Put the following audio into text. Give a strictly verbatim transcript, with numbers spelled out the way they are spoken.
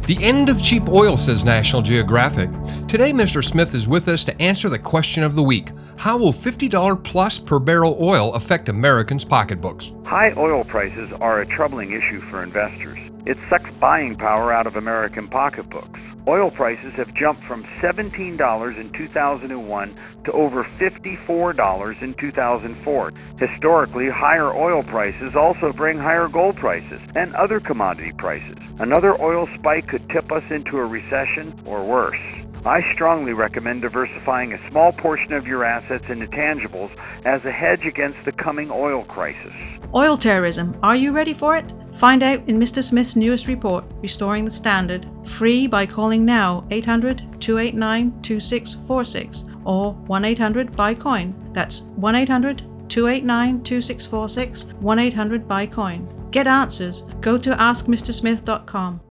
The end of cheap oil, says National Geographic. Today, Mister Smith is with us to answer the question of the week. How will fifty dollars plus per barrel oil affect Americans' pocketbooks? High oil prices are a troubling issue for investors. It sucks buying power out of American pocketbooks. Oil prices have jumped from seventeen dollars in two thousand one to over fifty-four dollars in two thousand four. Historically, higher oil prices also bring higher gold prices and other commodity prices. Another oil spike could tip us into a recession or worse. I strongly recommend diversifying a small portion of your assets into tangibles as a hedge against the coming oil crisis. Oil terrorism. Are you ready for it? Find out in Mister Smith's newest report, Restoring the Standard, free by calling now eight hundred, two eight nine, two six four six or one eight hundred buy coin. That's one eight hundred, two eight nine, two six four six, one eight hundred buy coin. Get answers. Go to ask mister smith dot com.